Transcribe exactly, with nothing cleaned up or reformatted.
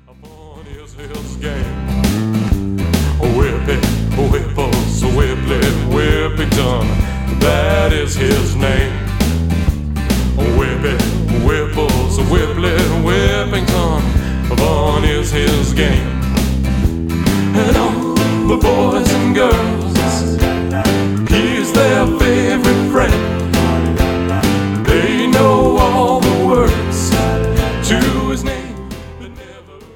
Upon is his game. Whip it, Whipples, Whiplet, Whippington, that is his name. Whip it, Whipples, Whiplet, Whippington, upon is his game. And all the boys